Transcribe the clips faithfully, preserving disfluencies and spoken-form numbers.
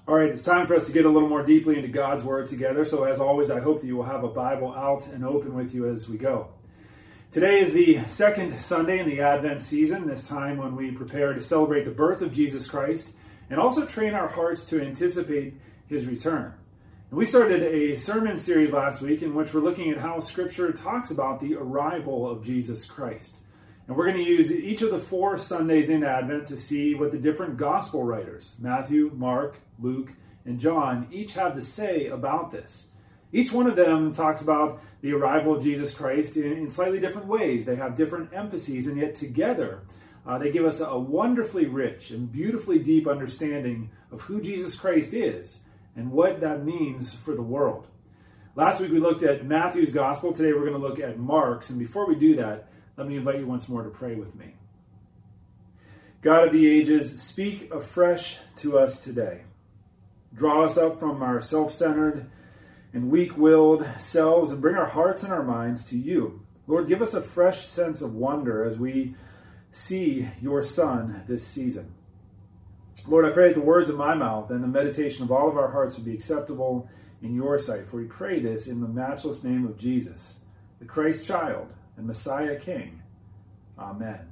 All right, it's time for us to get a little more deeply into God's Word together. So as always, I hope that you will have a Bible out and open with you as we go. Today is the second Sunday in the Advent season, this time when we prepare to celebrate the birth of Jesus Christ and also train our hearts to anticipate His return. And we started a sermon series last week in which we're looking at how Scripture talks about the arrival of Jesus Christ. And we're going to use each of the four Sundays in Advent to see what the different gospel writers, Matthew, Mark, Luke, and John, each have to say about this. Each one of them talks about the arrival of Jesus Christ in, in slightly different ways. They have different emphases, and yet together uh, they give us a wonderfully rich and beautifully deep understanding of who Jesus Christ is and what that means for the world. Last week we looked at Matthew's gospel. Today we're going to look at Mark's. And before we do that, let me invite you once more to pray with me. God of the ages, speak afresh to us today. Draw us up from our self-centered and weak-willed selves and bring our hearts and our minds to you. Lord, give us a fresh sense of wonder as we see your Son this season. Lord, I pray that the words of my mouth and the meditation of all of our hearts would be acceptable in your sight. For we pray this in the matchless name of Jesus, the Christ child and Messiah King. Amen.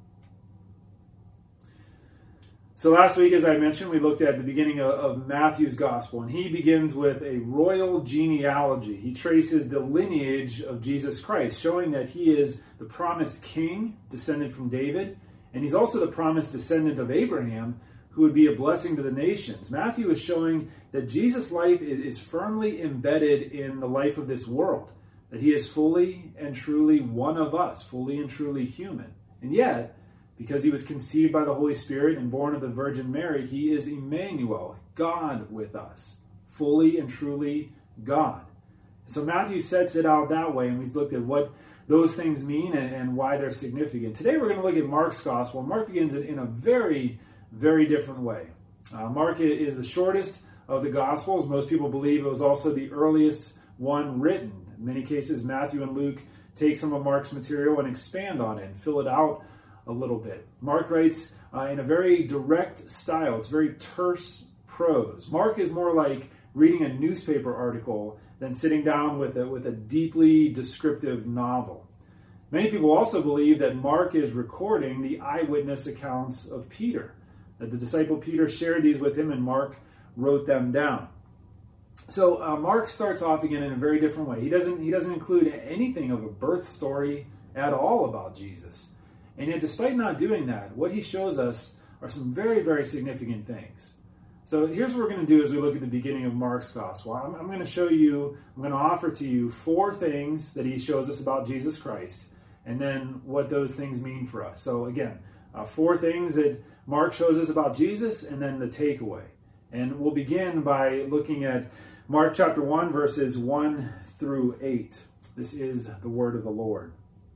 So last week, as I mentioned, we looked at the beginning of, of Matthew's gospel, and he begins with a royal genealogy. He traces the lineage of Jesus Christ, showing that he is the promised king descended from David, and he's also the promised descendant of Abraham, who would be a blessing to the nations. Matthew is showing that Jesus' life is firmly embedded in the life of this world, that he is fully and truly one of us, fully and truly human. And yet, because he was conceived by the Holy Spirit and born of the Virgin Mary, he is Emmanuel, God with us, fully and truly God. So Matthew sets it out that way, and we've looked at what those things mean and, and why they're significant. Today we're going to look at Mark's gospel. Mark begins it in a very, very different way. Uh, Mark is the shortest of the gospels. Most people believe it was also the earliest one written. In many cases, Matthew and Luke take some of Mark's material and expand on it and fill it out a little bit. Mark writes uh, in a very direct style. It's very terse prose. Mark is more like reading a newspaper article than sitting down with a, with a deeply descriptive novel. Many people also believe that Mark is recording the eyewitness accounts of Peter, that the disciple Peter shared these with him and Mark wrote them down. So uh, Mark starts off again in a very different way. He doesn't, he doesn't include anything of a birth story at all about Jesus. And yet, despite not doing that, what he shows us are some very, very significant things. So here's what we're going to do as we look at the beginning of Mark's gospel. I'm, I'm going to show you, I'm going to offer to you four things that he shows us about Jesus Christ, and then what those things mean for us. So again, uh, four things that Mark shows us about Jesus, and then the takeaway. And we'll begin by looking at Mark chapter one, verses one through eight. This is the word of the Lord.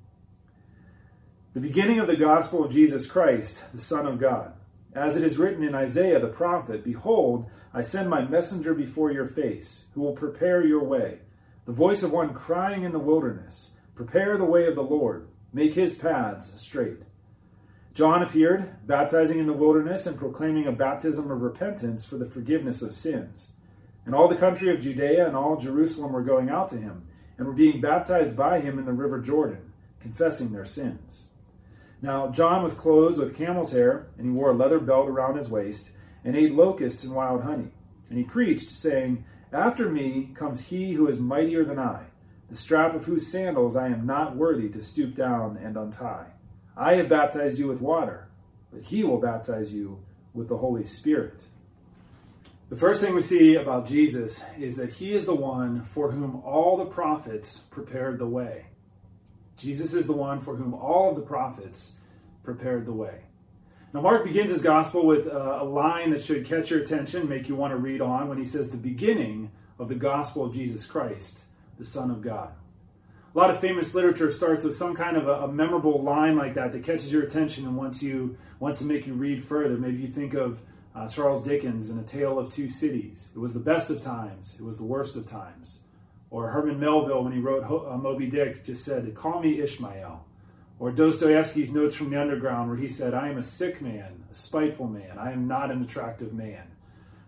The beginning of the gospel of Jesus Christ, the Son of God. As it is written in Isaiah the prophet, Behold, I send my messenger before your face, who will prepare your way. The voice of one crying in the wilderness, Prepare the way of the Lord, make his paths straight. John appeared, baptizing in the wilderness and proclaiming a baptism of repentance for the forgiveness of sins. And all the country of Judea and all Jerusalem were going out to him, and were being baptized by him in the river Jordan, confessing their sins. Now John was clothed with camel's hair, and he wore a leather belt around his waist, and ate locusts and wild honey. And he preached, saying, After me comes he who is mightier than I, the strap of whose sandals I am not worthy to stoop down and untie. I have baptized you with water, but he will baptize you with the Holy Spirit. The first thing we see about Jesus is that he is the one for whom all the prophets prepared the way. Jesus is the one for whom all of the prophets prepared the way. Now, Mark begins his gospel with a line that should catch your attention, make you want to read on, when he says the beginning of the gospel of Jesus Christ, the Son of God. A lot of famous literature starts with some kind of a, a memorable line like that that catches your attention and wants, you, wants to make you read further. Maybe you think of uh, Charles Dickens in A Tale of Two Cities. It was the best of times. It was the worst of times. Or Herman Melville, when he wrote uh, Moby Dick, just said, Call me Ishmael. Or Dostoevsky's Notes from the Underground, where he said, I am a sick man, a spiteful man. I am not an attractive man.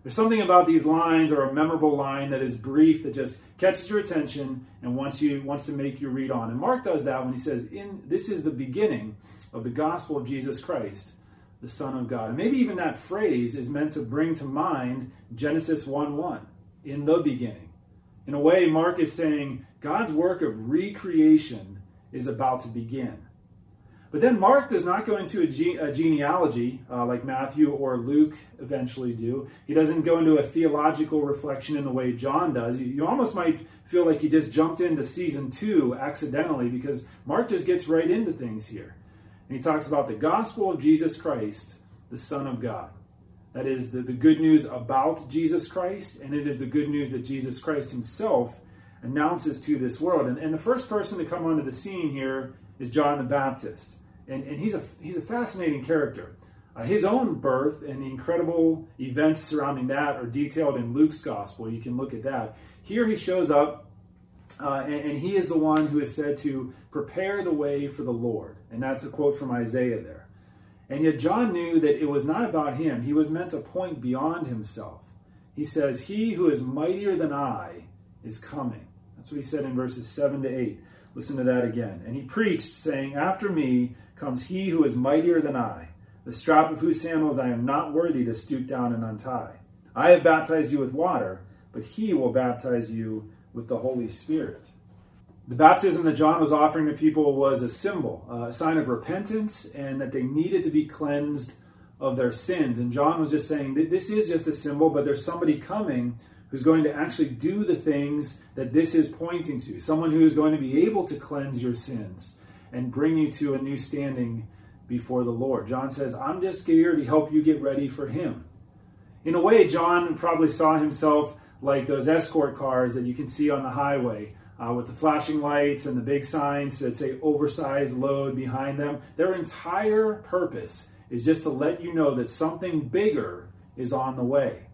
There's something about these lines, or a memorable line that is brief, that just catches your attention and wants you wants to make you read on. And Mark does that when he says, "In this is the beginning of the gospel of Jesus Christ, the Son of God." And maybe even that phrase is meant to bring to mind Genesis one one, in the beginning. In a way, Mark is saying God's work of recreation is about to begin. But then Mark does not go into a, ge- a genealogy uh, like Matthew or Luke eventually do. He doesn't go into a theological reflection in the way John does. You, you almost might feel like he just jumped into season two accidentally, because Mark just gets right into things here. And he talks about the gospel of Jesus Christ, the Son of God. That is the, the good news about Jesus Christ, and it is the good news that Jesus Christ himself announces to this world. And, and the first person to come onto the scene here is John the Baptist. And, and he's a he's a fascinating character. Uh, his own birth and the incredible events surrounding that are detailed in Luke's gospel. You can look at that. Here he shows up, uh, and, and he is the one who is said to prepare the way for the Lord. And that's a quote from Isaiah there. And yet John knew that it was not about him. He was meant to point beyond himself. He says, "He who is mightier than I is coming." That's what he said in verses seven to eight. Listen to that again. "And he preached, saying, After me comes he who is mightier than I, the strap of whose sandals I am not worthy to stoop down and untie. I have baptized you with water, but he will baptize you with the Holy Spirit." The baptism that John was offering to people was a symbol, a sign of repentance, and that they needed to be cleansed of their sins. And John was just saying that this is just a symbol, but there's somebody coming who's going to actually do the things that this is pointing to. Someone who is going to be able to cleanse your sins and bring you to a new standing before the Lord. John says, I'm just here to help you get ready for him. In a way, John probably saw himself like those escort cars that you can see on the highway, uh, with the flashing lights and the big signs that say oversized load behind them. Their entire purpose is just to let you know that something bigger is on the way.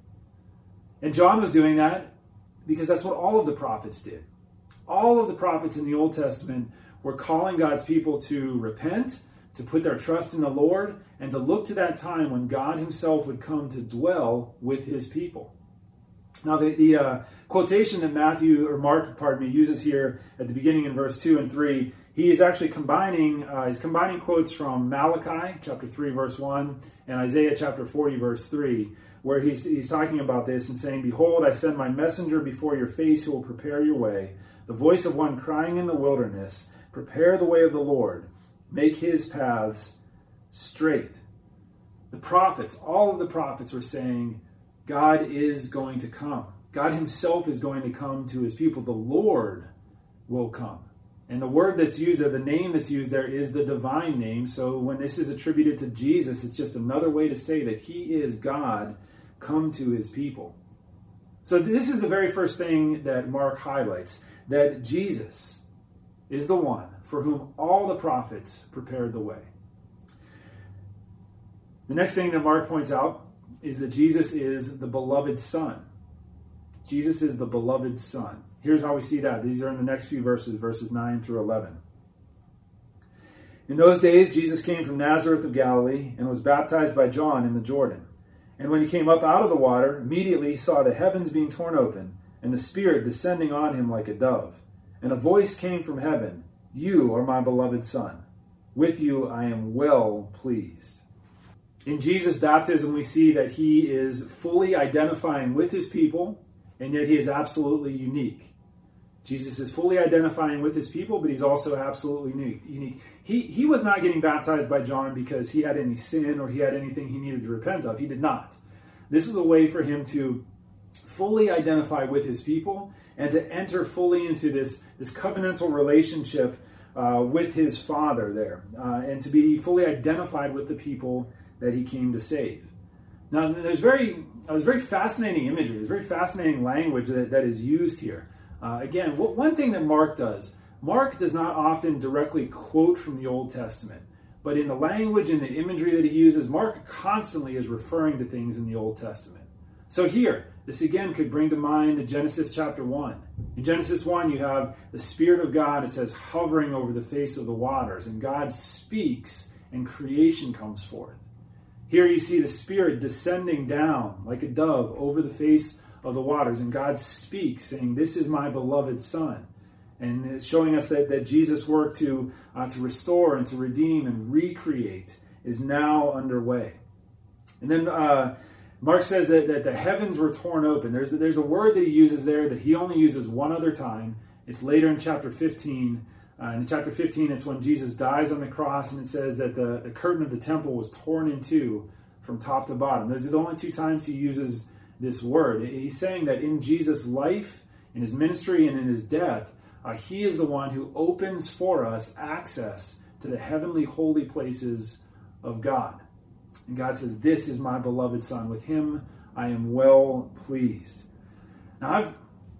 And John was doing that because that's what all of the prophets did. All of the prophets in the Old Testament were calling God's people to repent, to put their trust in the Lord, and to look to that time when God himself would come to dwell with his people. Now, the, the uh, quotation that Matthew, or Mark, pardon me, uses here at the beginning in verse two and three, he is actually combining, uh, he's combining quotes from Malachi, chapter three, verse one, and Isaiah, chapter forty, verse three, where he's, he's talking about this and saying, Behold, I send my messenger before your face who will prepare your way, the voice of one crying in the wilderness, prepare the way of the Lord, make his paths straight. The prophets, all of the prophets were saying, God is going to come. God himself is going to come to his people. The Lord will come. And the word that's used there, the name that's used there, is the divine name. So when this is attributed to Jesus, it's just another way to say that he is God come to his people. So this is the very first thing that Mark highlights, that Jesus is the one for whom all the prophets prepared the way. The next thing that Mark points out is that Jesus is the beloved Son. Jesus is the beloved Son. Here's how we see that. These are in the next few verses, verses nine through eleven. In those days, Jesus came from Nazareth of Galilee and was baptized by John in the Jordan. And when he came up out of the water, immediately he saw the heavens being torn open and the Spirit descending on him like a dove. And a voice came from heaven, You are my beloved Son. With you I am well pleased. In Jesus' baptism, we see that he is fully identifying with his people, and yet he is absolutely unique. Jesus is fully identifying with his people, but he's also absolutely unique. He, he was not getting baptized by John because he had any sin or he had anything he needed to repent of. He did not. This was a way for him to fully identify with his people and to enter fully into this, this covenantal relationship uh, with his Father there, uh, and to be fully identified with the people that he came to save. Now, there's very, there's very fascinating imagery, there's very fascinating language that, that is used here. Uh, again, what, one thing that Mark does, Mark does not often directly quote from the Old Testament, but in the language and the imagery that he uses, Mark constantly is referring to things in the Old Testament. So here, this again could bring to mind Genesis chapter one. In Genesis one, you have the Spirit of God, it says, hovering over the face of the waters, and God speaks and creation comes forth. Here you see the Spirit descending down like a dove over the face of the waters. And God speaks, saying, "This is my beloved Son." And it's showing us that, that Jesus' work to, uh, to restore and to redeem and recreate is now underway. And then uh, Mark says that, that the heavens were torn open. There's, there's a word that he uses there that he only uses one other time. It's later in chapter fifteen. Uh, in chapter fifteen, it's when Jesus dies on the cross, and it says that the, the curtain of the temple was torn in two from top to bottom. Those are the only two times he uses this word. He's saying that in Jesus' life, in his ministry, and in his death, uh, he is the one who opens for us access to the heavenly holy places of God. And God says, "This is my beloved Son. With him I am well pleased." Now, I've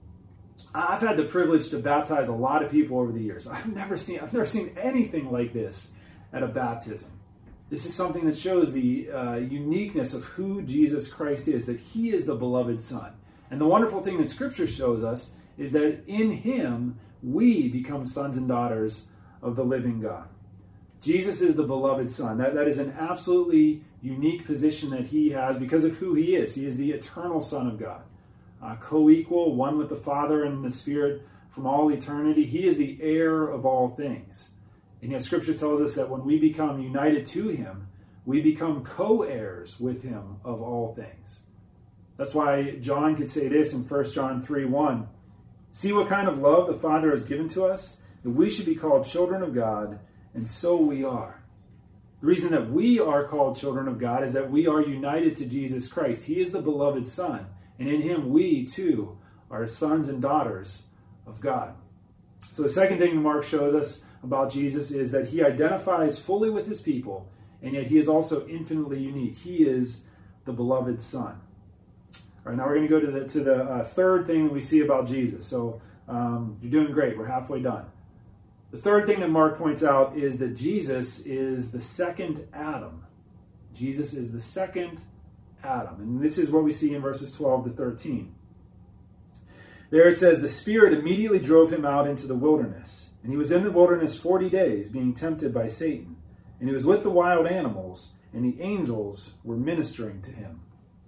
I've had the privilege to baptize a lot of people over the years. I've never seen I've never seen anything like this at a baptism. This is something that shows the uh, uniqueness of who Jesus Christ is, that he is the beloved Son. And the wonderful thing that Scripture shows us is that in him we become sons and daughters of the living God. Jesus is the beloved Son. That, that is an absolutely unique position that he has because of who he is. He is the eternal Son of God, uh, co-equal, one with the Father and the Spirit from all eternity. He is the heir of all things. And yet Scripture tells us that when we become united to him, we become co-heirs with him of all things. That's why John could say this in First John three one. "See what kind of love the Father has given to us, that we should be called children of God, and so we are." The reason that we are called children of God is that we are united to Jesus Christ. He is the beloved Son, and in him we too are sons and daughters of God. So the second thing Mark shows us about Jesus is that he identifies fully with his people, and yet he is also infinitely unique. He is the beloved Son. All right, now we're going to go to the, to the uh, third thing that we see about Jesus. So um, you're doing great. We're halfway done. The third thing that Mark points out is that Jesus is the second Adam. Jesus is the second Adam. And this is what we see in verses twelve to thirteen. There it says, "The Spirit immediately drove him out into the wilderness. And he was in the wilderness forty days, being tempted by Satan. And he was with the wild animals, and the angels were ministering to him."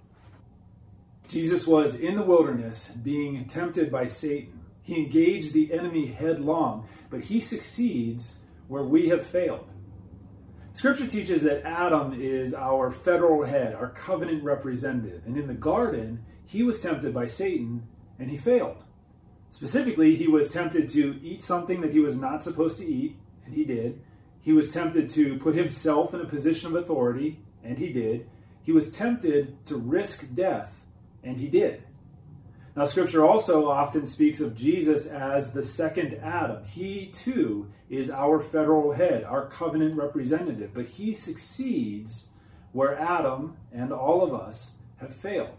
Jesus was in the wilderness being tempted by Satan. He engaged the enemy headlong, but he succeeds where we have failed. Scripture teaches that Adam is our federal head, our covenant representative. And in the garden, he was tempted by Satan, and he failed. Specifically, he was tempted to eat something that he was not supposed to eat, and he did. He was tempted to put himself in a position of authority, and he did. He was tempted to risk death, and he did. Now, Scripture also often speaks of Jesus as the second Adam. He, too, is our federal head, our covenant representative, but he succeeds where Adam and all of us have failed.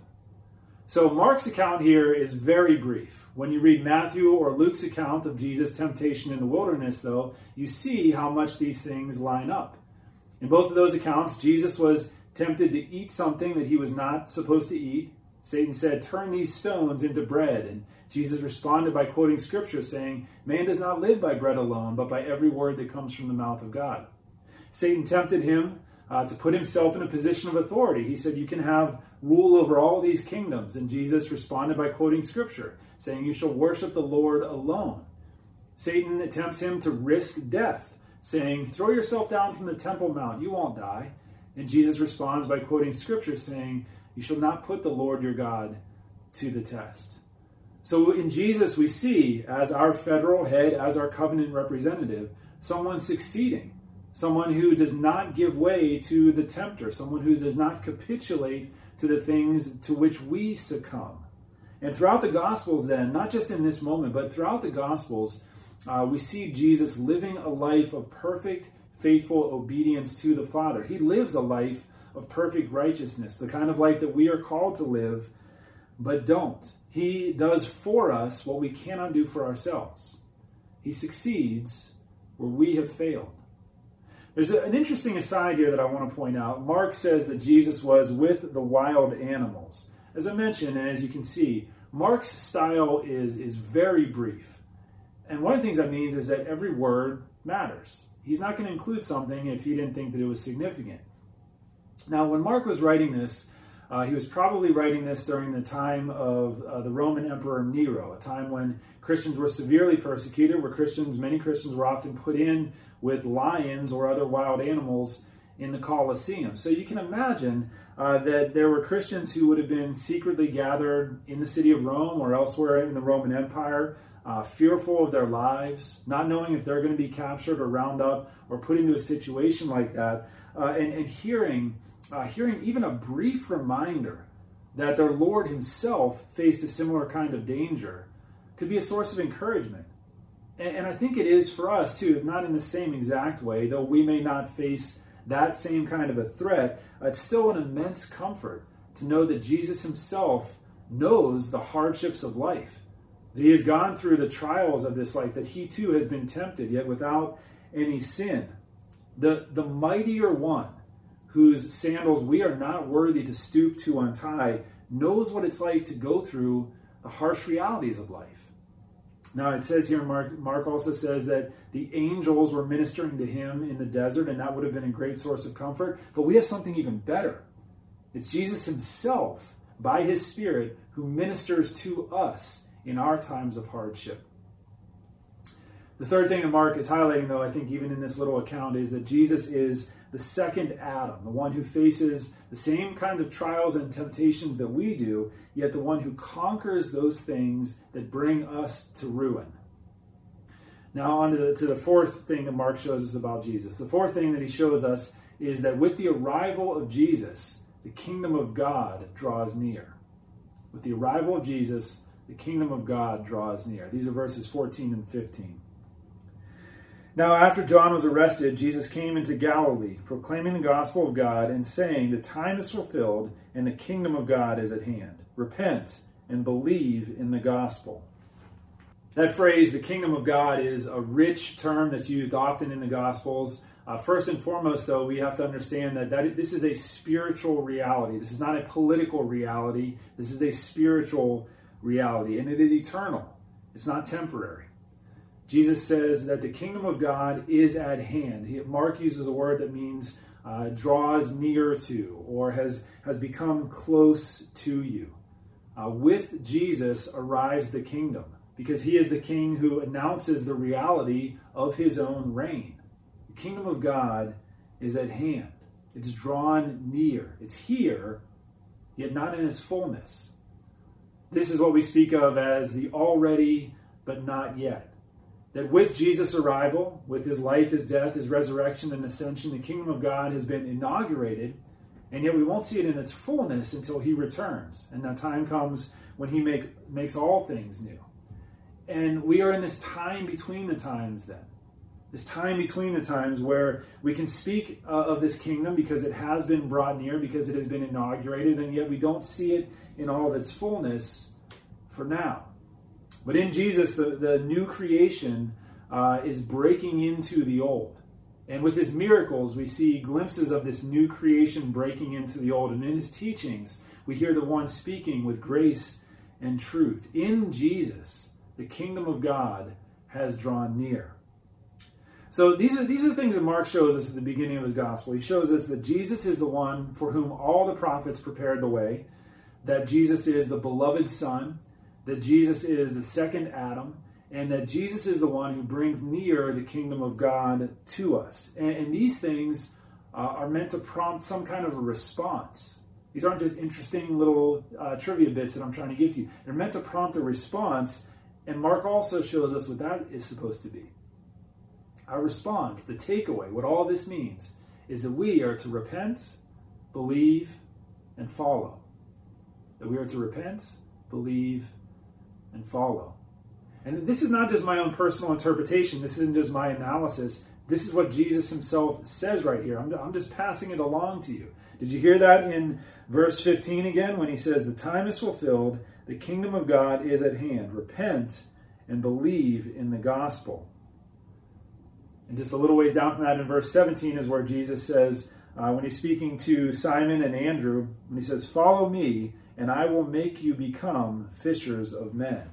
So Mark's account here is very brief. When you read Matthew or Luke's account of Jesus' temptation in the wilderness, though, you see how much these things line up. In both of those accounts, Jesus was tempted to eat something that he was not supposed to eat. Satan said, "Turn these stones into bread." And Jesus responded by quoting Scripture saying, "Man does not live by bread alone, but by every word that comes from the mouth of God." Satan tempted him uh, to put himself in a position of authority. He said, "You can have rule over all these kingdoms." And Jesus responded by quoting Scripture, saying, "You shall worship the Lord alone." Satan attempts him to risk death, saying, "Throw yourself down from the Temple Mount, you won't die." And Jesus responds by quoting Scripture, saying, "You shall not put the Lord your God to the test." So in Jesus we see, as our federal head, as our covenant representative, someone succeeding. Someone who does not give way to the tempter. Someone who does not capitulate to the things to which we succumb. And throughout the Gospels then, not just in this moment, but throughout the Gospels, uh, we see Jesus living a life of perfect, faithful obedience to the Father. He lives a life of perfect righteousness, the kind of life that we are called to live, but don't. He does for us what we cannot do for ourselves. He succeeds where we have failed. There's a, an interesting aside here that I want to point out. Mark says that Jesus was with the wild animals. As I mentioned, and as you can see, Mark's style is, is very brief. And one of the things that means is that every word matters. He's not going to include something if he didn't think that it was significant. Now, when Mark was writing this, uh, he was probably writing this during the time of uh, the Roman Emperor Nero, a time when Christians were severely persecuted, where Christians, many Christians were often put in with lions or other wild animals in the Colosseum. So you can imagine uh, that there were Christians who would have been secretly gathered in the city of Rome or elsewhere in the Roman Empire, uh, fearful of their lives, not knowing if they're going to be captured or round up or put into a situation like that, uh, and, and hearing, uh, hearing even a brief reminder that their Lord himself faced a similar kind of danger could be a source of encouragement. And, and I think it is for us too, not in the same exact way, though we may not face that same kind of a threat. It's still an immense comfort to know that Jesus himself knows the hardships of life, that he has gone through the trials of this life, that he too has been tempted, yet without any sin. The, the mightier one, whose sandals we are not worthy to stoop to untie, knows what it's like to go through the harsh realities of life. Now, it says here, Mark, Mark also says that the angels were ministering to him in the desert, and that would have been a great source of comfort. But we have something even better. It's Jesus himself, by his Spirit, who ministers to us in our times of hardship. The third thing that Mark is highlighting, though, I think even in this little account, is that Jesus is the second Adam, the one who faces the same kinds of trials and temptations that we do, yet the one who conquers those things that bring us to ruin. Now on to the, to the fourth thing that Mark shows us about Jesus. The fourth thing that he shows us is that with the arrival of Jesus, the kingdom of God draws near. With the arrival of Jesus, the kingdom of God draws near. These are verses fourteen and fifteen. Now, after John was arrested, Jesus came into Galilee, proclaiming the gospel of God and saying, "The time is fulfilled and the kingdom of God is at hand. Repent and believe in the gospel." That phrase, the kingdom of God, is a rich term that's used often in the Gospels. Uh, first and foremost, though, we have to understand that, that this is a spiritual reality. This is not a political reality. This is a spiritual reality, and it is eternal. It's not temporary. Jesus says that the kingdom of God is at hand. He, Mark uses a word that means uh, draws near to, or has, has become close to you. Uh, with Jesus arrives the kingdom, because he is the king who announces the reality of his own reign. The kingdom of God is at hand. It's drawn near. It's here, yet not in its fullness. This is what we speak of as the already but not yet. That with Jesus' arrival, with his life, his death, his resurrection and ascension, the kingdom of God has been inaugurated, and yet we won't see it in its fullness until he returns. And that time comes when he make, makes all things new. And we are in this time between the times then. This time between the times where we can speak uh, of this kingdom because it has been brought near, because it has been inaugurated, and yet we don't see it in all of its fullness for now. But in Jesus, the, the new creation uh, is breaking into the old. And with his miracles, we see glimpses of this new creation breaking into the old. And in his teachings, we hear the one speaking with grace and truth. In Jesus, the kingdom of God has drawn near. So these are, these are the things that Mark shows us at the beginning of his gospel. He shows us that Jesus is the one for whom all the prophets prepared the way, that Jesus is the beloved Son, that Jesus is the second Adam, and that Jesus is the one who brings near the kingdom of God to us. And, and these things uh, are meant to prompt some kind of a response. These aren't just interesting little uh, trivia bits that I'm trying to give to you. They're meant to prompt a response, and Mark also shows us what that is supposed to be. Our response, the takeaway, what all this means, is that we are to repent, believe, and follow. That we are to repent, believe, and follow. And this is not just my own personal interpretation. This isn't just my analysis. This is what Jesus himself says right here. I'm, I'm just passing it along to you. Did you hear that in verse fifteen again when he says, "The time is fulfilled, the kingdom of God is at hand. Repent and believe in the gospel." And just a little ways down from that in verse seventeen is where Jesus says, uh, when he's speaking to Simon and Andrew, when he says, "Follow me, and I will make you become fishers of men."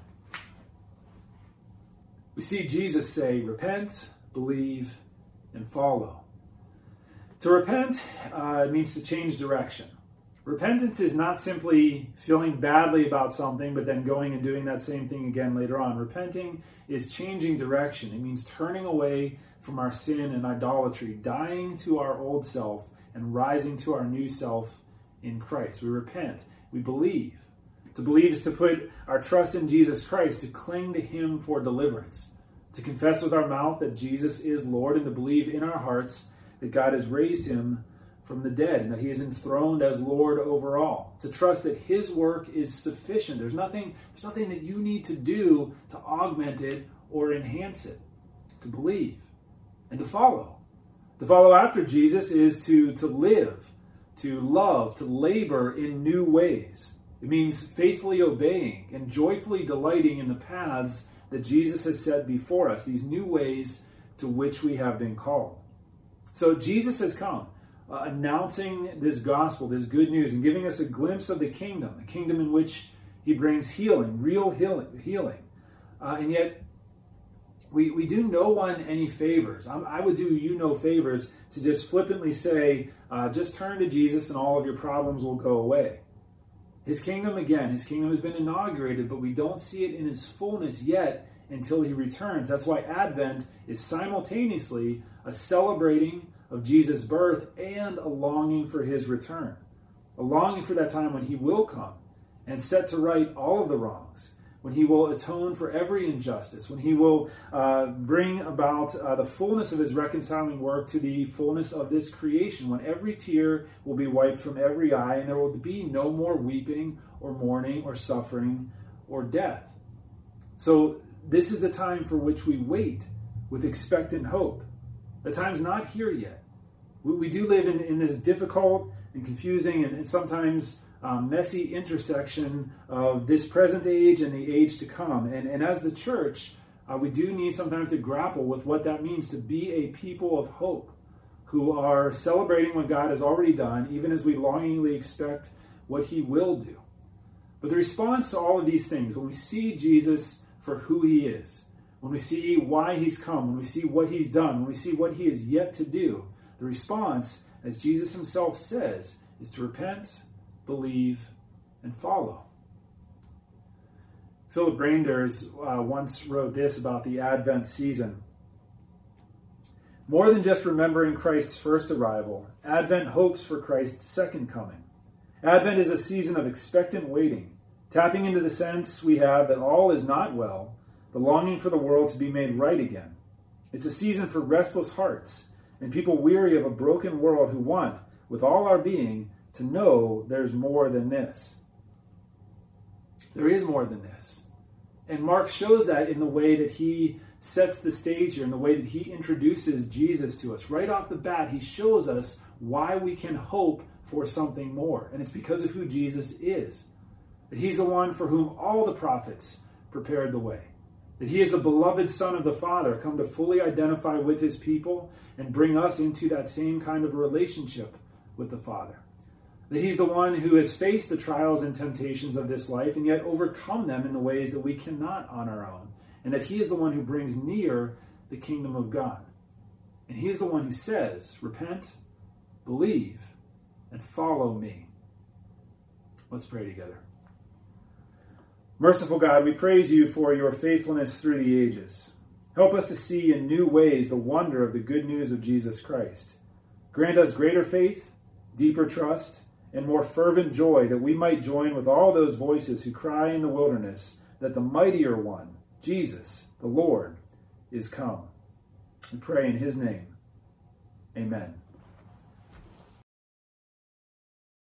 We see Jesus say, repent, believe, and follow. To repent uh, means to change direction. Repentance is not simply feeling badly about something, but then going and doing that same thing again later on. Repenting is changing direction. It means turning away from our sin and idolatry, dying to our old self, and rising to our new self in Christ. We repent. We believe. To believe is to put our trust in Jesus Christ, to cling to him for deliverance, to confess with our mouth that Jesus is Lord, and to believe in our hearts that God has raised him from the dead and that he is enthroned as Lord over all, to trust that his work is sufficient. There's nothing, there's nothing that you need to do to augment it or enhance it. To believe and to follow. To follow after Jesus is to, to live, to love, to labor in new ways. It means faithfully obeying and joyfully delighting in the paths that Jesus has set before us, these new ways to which we have been called. So Jesus has come, uh, announcing this gospel, this good news, and giving us a glimpse of the kingdom, a kingdom in which he brings healing, real healing. healing. Uh, and yet, we, we do no one any favors. I, I would do you no favors to just flippantly say, uh, just turn to Jesus and all of your problems will go away. His kingdom, again, his kingdom has been inaugurated, but we don't see it in its fullness yet until he returns. That's why Advent is simultaneously a celebrating of Jesus' birth and a longing for his return. A longing for that time when he will come and set to right all of the wrongs, when he will atone for every injustice, when he will uh, bring about uh, the fullness of his reconciling work to the fullness of this creation, when every tear will be wiped from every eye and there will be no more weeping or mourning or suffering or death. So this is the time for which we wait with expectant hope. The time's not here yet. We, we do live in, in this difficult and confusing and, and sometimes Um, messy intersection of this present age and the age to come. And, and as the church, uh, we do need sometimes to grapple with what that means to be a people of hope who are celebrating what God has already done, even as we longingly expect what he will do. But the response to all of these things, when we see Jesus for who he is, when we see why he's come, when we see what he's done, when we see what he is yet to do, the response, as Jesus himself says, is to repent, believe, and follow. Philip Reinders uh, once wrote this about the Advent season. More than just remembering Christ's first arrival, Advent hopes for Christ's second coming. Advent is a season of expectant waiting, tapping into the sense we have that all is not well, the longing for the world to be made right again. It's a season for restless hearts and people weary of a broken world who want, with all our being, to know there's more than this. There is more than this. And Mark shows that in the way that he sets the stage here, in the way that he introduces Jesus to us. Right off the bat, he shows us why we can hope for something more. And it's because of who Jesus is. That he's the one for whom all the prophets prepared the way. That he is the beloved Son of the Father, come to fully identify with his people and bring us into that same kind of relationship with the Father. That he's the one who has faced the trials and temptations of this life and yet overcome them in the ways that we cannot on our own. And that he is the one who brings near the kingdom of God. And he is the one who says, repent, believe, and follow me. Let's pray together. Merciful God, we praise you for your faithfulness through the ages. Help us to see in new ways the wonder of the good news of Jesus Christ. Grant us greater faith, deeper trust, and more fervent joy, that we might join with all those voices who cry in the wilderness that the mightier one, Jesus, the Lord, is come. We pray in his name. Amen.